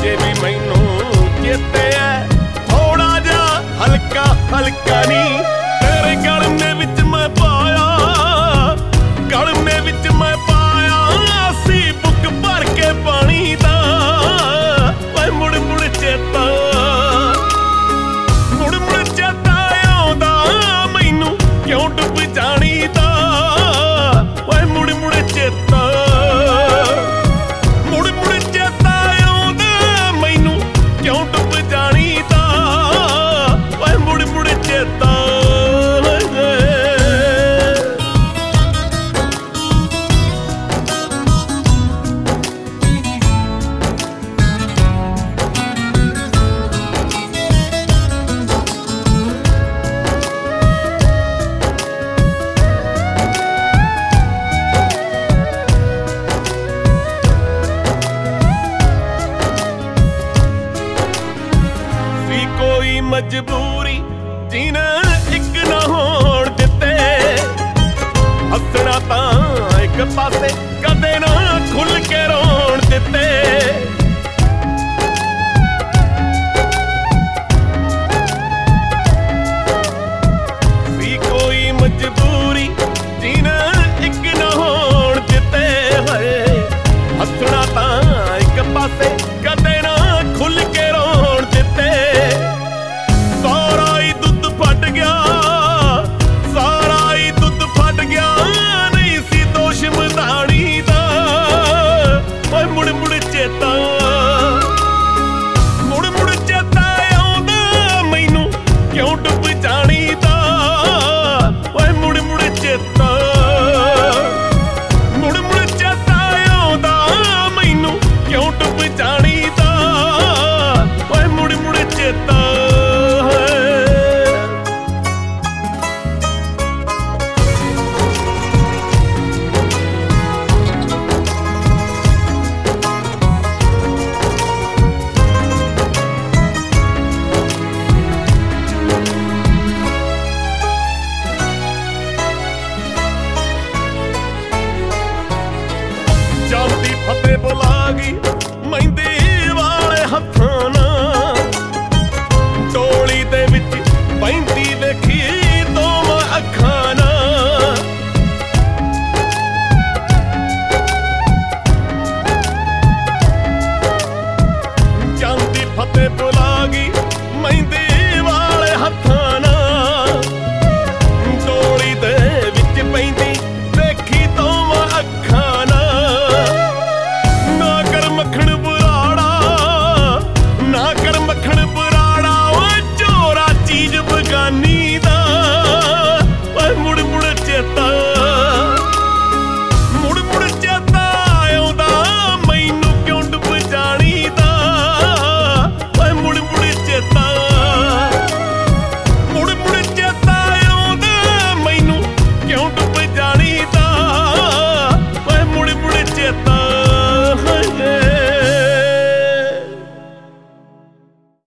ਅਜੇ ਵੀ ਮੈਨੂੰ ਚੇਤੇ ਐ ਥੋੜਾ ਜਿਹਾ ਹਲਕਾ ਹਲਕਾ ਨੀ ਤੇਰੇ ਗਲਮੇ ਵਿੱਚ ਮੈਂ ਪਾਇਆ, ਗਲਮੇ ਵਿੱਚ ਮੈਂ ਪਾਇਆ ਸੀ ਬੁੱਕ ਭਰ ਕੇ ਪਾਣੀ ਦਾ। ਓਏ ਮੁੜ ਮੁੜ ਚੇਤਾ, ਮੁੜ ਮੁੜ ਚੇਤਾ ਆਉਂਦਾ ਮੈਨੂੰ ਕਿਉਂ ਡੁੱਬ ਜਾਣੀ ਦਾ। ਓਏ ਮੁੜ ਮੁੜ ਚੇਤਾ, ਮੁੜ ਮੁੜ ਚੇਤਾ ਆਉਂਦਾ ਮੈਨੂੰ ਕਿਉਂ ਡੁੱਬ ਜਾਣੀ ਦਾ। ਓਏ ਮੁੜ ਮੁੜ ਚੇਤਾ। ਕੋਈ ਮਜਬੂਰੀ ਜੀਣਾ ਇੱਕ ਨਾ ਹੋਣ ਦਿੱਤੇ, ਹੱਸਣਾ ਤਾਂ ਇੱਕ ਪਾਸੇ ਕਦੇ ਨਾ ਖੁੱਲ ਕੇ ਰੋਣ ਦਿੱਤੇ। ਸੀ ਕੋਈ ਮਜਬੂਰੀ ਜੀਣਾ ਇੱਕ ਨਾ ਹੋਣ ਦਿੱਤੇ ਹੋਏ, ਹੱਸਣਾ ਤਾਂ ਇੱਕ ਪਾਸੇ ਕਦੇ ਨਾ ਖੁੱਲ ਕੇ ਰੋਣ ਦਿੱਤੇ। ਸਾਰਾ ਹੀ ਦੁੱਧ ਫਟ ਗਿਆ, ਸਾਰਾ ਹੀ ਦੁੱਧ ਫਟ ਗਿਆ ਨਹੀਂ ਸੀ ਦੋਸ਼ ਮਧਾਣੀ ਦਾ। ਓਏ ਮੁੜ ਮੁੜ ਚੇਤਾ, ਮੁੜ ਮੁੜ ਚੇਤਾ ਆਉਂਦਾ ਮੈਨੂੰ ਕਿਉਂ ਡੁੱਬ ਜਾਣੀ ਦਾ। ਓਏ ਮੁੜ ਮੁੜ ਚੇਤਾ, ਮੁੜ ਮੁੜ ਚੇਤਾ ਆਉਂਦਾ ਮੈਨੂੰ ਕਿਉਂ ਡੁੱਬ ਜਾਣੀ ਦਾ। ਓਏ ਮੁੜ ਮੁੜ ਚੇਤਾ। ਜਾਂਦੀ ਫਤਿਹ ਬੁਲਾ ਗਈ